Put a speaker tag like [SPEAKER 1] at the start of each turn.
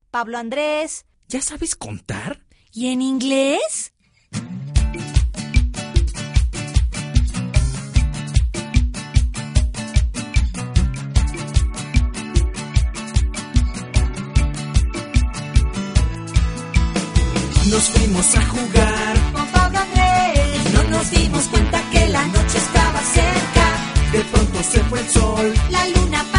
[SPEAKER 1] Pablo Andrés.
[SPEAKER 2] ¿Ya sabes contar?
[SPEAKER 1] ¿Y en inglés?
[SPEAKER 2] Nos fuimos a jugar
[SPEAKER 1] Con Pablo Andrés.
[SPEAKER 3] No nos dimos cuenta que la noche estaba cerca.
[SPEAKER 2] De pronto se fue el sol.
[SPEAKER 3] La luna